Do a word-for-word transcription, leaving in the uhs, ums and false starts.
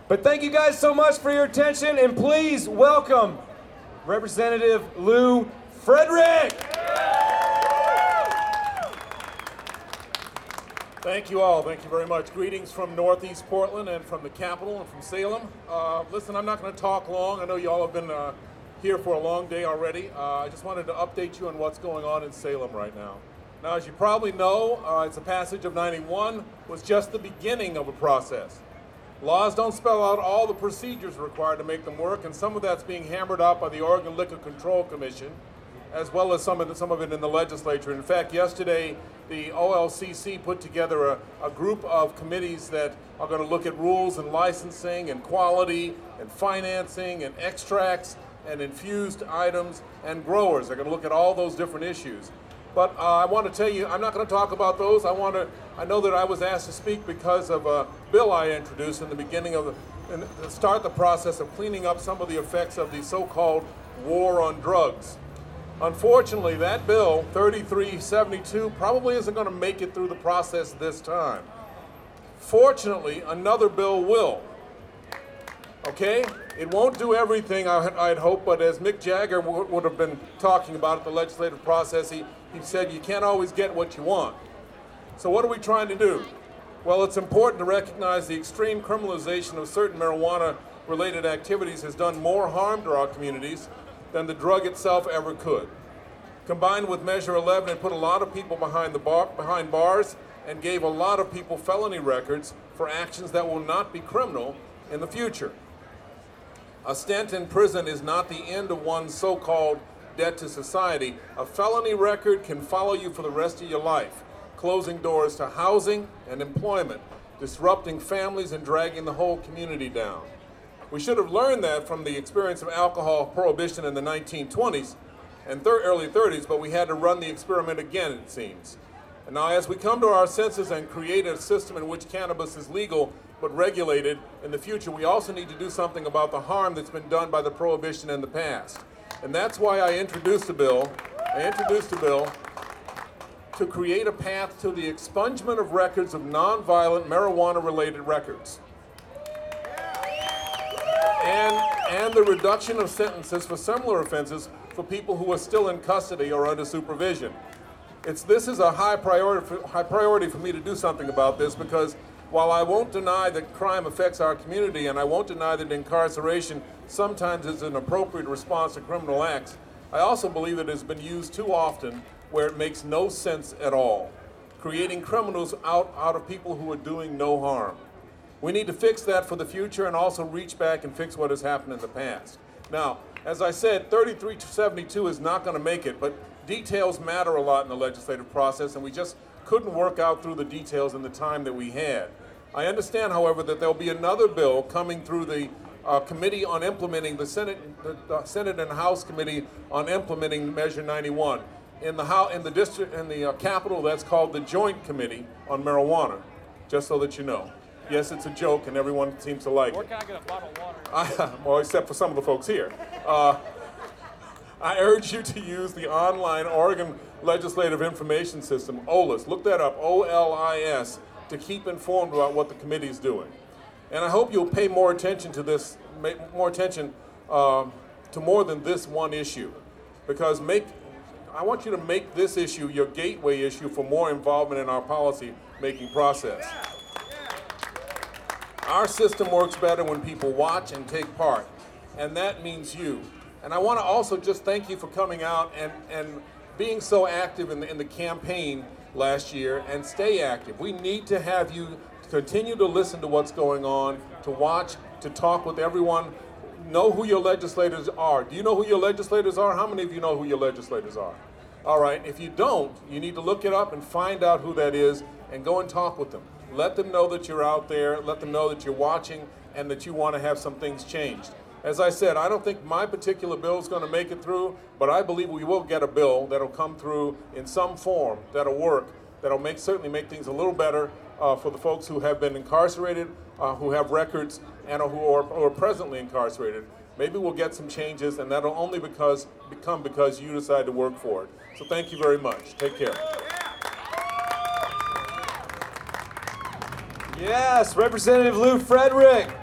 But thank you guys so much for your attention, and please welcome Representative Lou Frederick. Thank you all. Thank you very much. Greetings from Northeast Portland and from the Capitol and from Salem. Uh, listen, I'm not going to talk long. I know you all have been uh, here for a long day already. Uh, I just wanted to update you on what's going on in Salem right now. Now, as you probably know, uh, it's a passage of ninety-one was just the beginning of a process. Laws don't spell out all the procedures required to make them work, and some of that's being hammered out by the Oregon Liquor Control Commission, as well as some of, the, some of it in the legislature. In fact, yesterday, the O L C C put together a, a group of committees that are going to look at rules and licensing and quality and financing and extracts and infused items and growers. They're going to look at all those different issues. But uh, I want to tell you, I'm not going to talk about those. I want to. I know that I was asked to speak because of a bill I introduced in the beginning of the, in, to start the process of cleaning up some of the effects of the so-called war on drugs. Unfortunately, that bill, thirty-three seventy-two, probably isn't going to make it through the process this time. Fortunately, another bill will. Okay? It won't do everything I'd hope, but as Mick Jagger w- would have been talking about at the legislative process, he, he said you can't always get what you want. So what are we trying to do? Well, it's important to recognize the extreme criminalization of certain marijuana-related activities has done more harm to our communities than the drug itself ever could. Combined with Measure eleven, it put a lot of people behind the bar, behind bars and gave a lot of people felony records for actions that will not be criminal in the future. A stint in prison is not the end of one's so-called debt to society. A felony record can follow you for the rest of your life, closing doors to housing and employment, disrupting families and dragging the whole community down. We should have learned that from the experience of alcohol prohibition in the nineteen twenties and thir- early thirties, but we had to run the experiment again, it seems. And now as we come to our senses and create a system in which cannabis is legal but regulated in the future, we also need to do something about the harm that's been done by the prohibition in the past. And that's why I introduced a bill, I introduced a bill to create a path to the expungement of records of nonviolent marijuana-related records. And, and the reduction of sentences for similar offenses for people who are still in custody or under supervision. It's, this is a high priority, for, high priority for me to do something about this, because while I won't deny that crime affects our community, and I won't deny that incarceration sometimes is an appropriate response to criminal acts, I also believe that it has been used too often where it makes no sense at all, creating criminals out, out of people who are doing no harm. We need to fix that for the future and also reach back and fix what has happened in the past. Now, as I said, thirty-three seventy-two is not going to make it, but details matter a lot in the legislative process, and we just couldn't work out through the details in the time that we had. I understand, however, that there'll be another bill coming through the uh, Committee on Implementing, the Senate, the, the Senate and House Committee on Implementing Measure ninety-one. In the House, in the district, in the uh, Capitol, that's called the Joint Committee on Marijuana, just so that you know. Yes, it's a joke, and everyone seems to like Where it. can I get a bottle of water? I, well, except for some of the folks here. Uh, I urge you to use the online Oregon Legislative Information System, O L I S. Look that up, O L I S, to keep informed about what the committee is doing. And I hope you'll pay more attention to this, more attention uh, to more than this one issue, because make, I want you to make this issue your gateway issue for more involvement in our policy-making process. Our system works better when people watch and take part, and that means you. And I want to also just thank you for coming out and, and being so active in the, in the campaign last year, and stay active. We need to have you continue to listen to what's going on, to watch, to talk with everyone. Know who your legislators are. Do you know who your legislators are? How many of you know who your legislators are? All right, if you don't, you need to look it up and find out who that is and go and talk with them. Let them know that you're out there, let them know that you're watching and that you want to have some things changed. As I said, I don't think my particular bill is going to make it through, but I believe we will get a bill that'll come through in some form that'll work, that'll make certainly make things a little better uh, for the folks who have been incarcerated, uh, who have records, and who are, who are presently incarcerated. Maybe we'll get some changes, and that'll only because become because you decide to work for it. So thank you very much. Take care. Yes, Representative Lou Frederick.